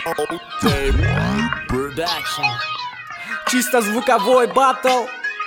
Чисто звуковой баттл.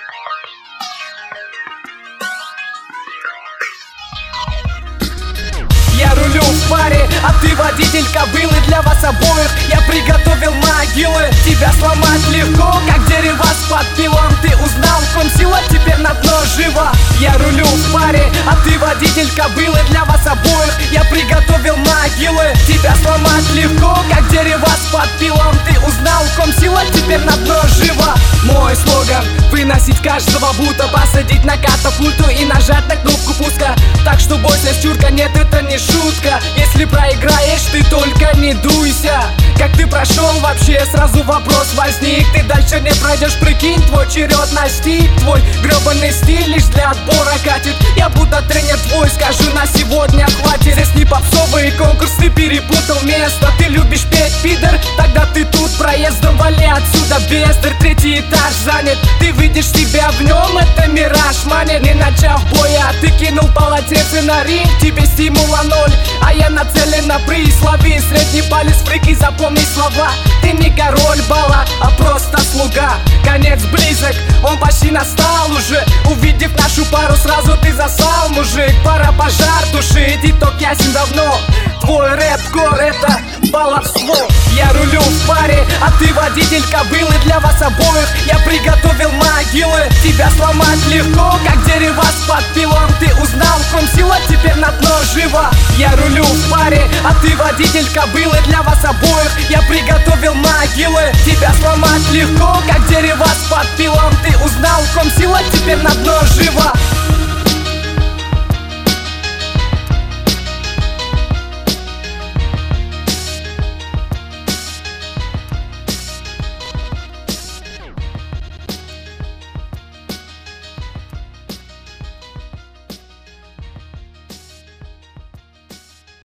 Я рулю в паре, а ты водитель кобылы. Для вас обоих я приготовил могилы. Тебя сломать легко, как дерево с подпилом. Ты узнал, в ком сила, теперь на дно живо. Я рулю в паре, а ты водитель кобылы. Для вас обоих я приготовил могилы. Тебя сломать легко, как дерево с подпилом. Ты узнал, в ком сила, теперь на дно живо. Мой слоган — выносить каждого, будто посадить на катапульту и нажать на кнопку пуска. Так что бойся, чурка, нет, это не шутка. Если проиграешь, ты только не дуйся. Как ты прошел вообще, сразу вопрос возник. Ты дальше не пройдешь, прикинь, твой черед настиг. Твой гребаный стиль лишь для отбора катит. Я будто тренер твой, скажу, на сегодня хватит. Здесь не попсовый конкурс, ты перепутал место. Ты любишь петь, пидор, тогда ты тут проездом. Вали отсюда, бездарь, третий этаж занят. Ты видишь себя в нем, это мираж манит. Не начав боя, ты кинул полотенце на ринг. Тебе стимула ноль, а я нацелен на приз. Лови средний палец, фрики, запомни слова. Ты не король бала, а просто слуга. Конец близок, он почти настал уже. Увидев нашу пару, сразу ты засал, мужик. Пора пожар тушить, итог ясен давно. Твой рэп-кор — это баловство. Я рулю в паре, а ты водитель кобылы. Для вас обоих я приготовил могилы. Тебя сломать легко, как дерево с подпилом. Ты узнал, в ком сила, теперь на дно живо. Я рулю в паре, а ты водитель кобылы. Для вас обоих я приготовил могилы. Тебя сломать легко, как дерево с подпилом. Ты узнал, в ком сила, теперь на дно живо.